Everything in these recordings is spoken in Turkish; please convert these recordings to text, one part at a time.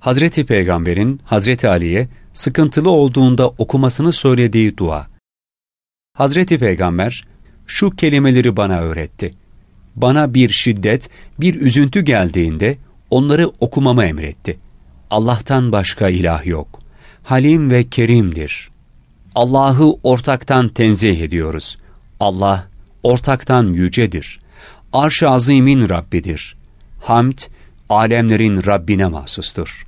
Hazreti Peygamber'in Hazreti Ali'ye sıkıntılı olduğunda okumasını söylediği dua. Hazreti Peygamber şu kelimeleri bana öğretti. Bana bir şiddet, bir üzüntü geldiğinde onları okumamı emretti. Allah'tan başka ilah yok. Halim ve Kerim'dir. Allah'ı ortaktan tenzih ediyoruz. Allah ortaktan yücedir. Arş-ı Azim'in Rabbidir. Hamd, alemlerin Rabbine mahsustur.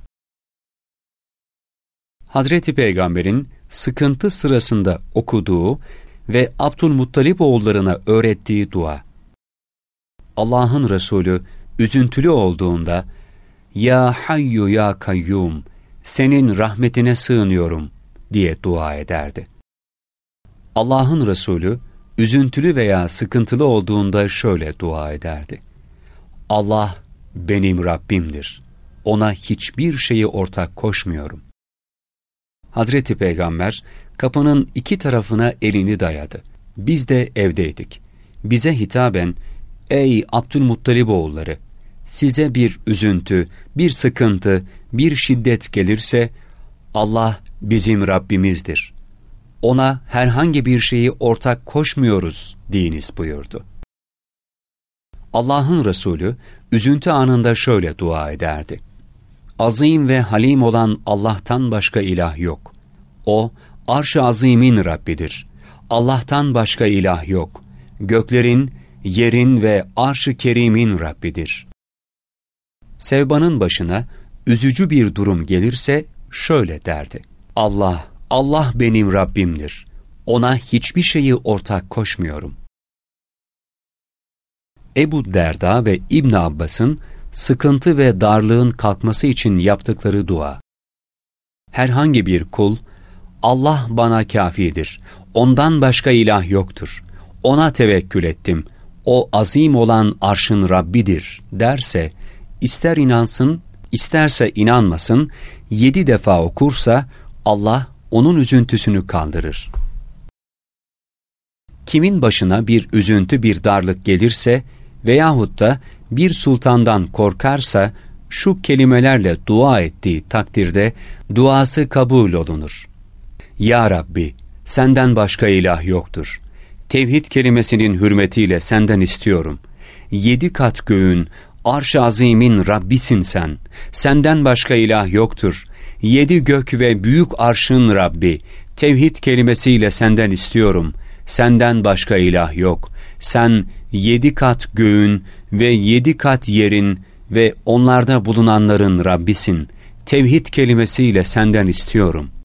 Hazreti Peygamber'in sıkıntı sırasında okuduğu ve Abdülmuttalip oğullarına öğrettiği dua. Allah'ın Resulü üzüntülü olduğunda, "Ya Hayyu ya Kayyum, senin rahmetine sığınıyorum" diye dua ederdi. Allah'ın Resulü üzüntülü veya sıkıntılı olduğunda şöyle dua ederdi. Allah benim Rabbimdir. Ona hiçbir şeyi ortak koşmuyorum. Hazreti Peygamber kapının iki tarafına elini dayadı. Biz de evdeydik. Bize hitaben, "Ey Abdülmuttalip oğulları, size bir üzüntü, bir sıkıntı, bir şiddet gelirse, Allah bizim Rabbimizdir. Ona herhangi bir şeyi ortak koşmuyoruz" deyiniz buyurdu. Allah'ın Resulü üzüntü anında şöyle dua ederdi. Azim ve halim olan Allah'tan başka ilah yok. O, Arş-ı Azim'in Rabbidir. Allah'tan başka ilah yok. Göklerin, yerin ve Arş-ı Kerim'in Rabbidir. Sevbanın başına üzücü bir durum gelirse şöyle derdi. Allah benim Rabbimdir. Ona hiçbir şeyi ortak koşmuyorum. Ebu Derda ve İbn Abbas'ın sıkıntı ve darlığın kalkması için yaptıkları dua. Herhangi bir kul, Allah bana kâfidir, ondan başka ilah yoktur, ona tevekkül ettim, o azim olan arşın Rabbidir derse, ister inansın, isterse inanmasın, 7 defa okursa, Allah onun üzüntüsünü kaldırır. Kimin başına bir üzüntü, bir darlık gelirse veyahut da bir sultandan korkarsa, şu kelimelerle dua ettiği takdirde duası kabul olunur. Ya Rabbi, senden başka ilah yoktur. Tevhid kelimesinin hürmetiyle senden istiyorum. 7 kat göğün, Arş-ı Azim'in Rabbisin sen. Senden başka ilah yoktur. 7 gök ve büyük arşın Rabbi, tevhid kelimesiyle senden istiyorum. Senden başka ilah yok. Sen 7 kat göğün ve 7 kat yerin ve onlarda bulunanların Rabbisin. Tevhid kelimesiyle senden istiyorum.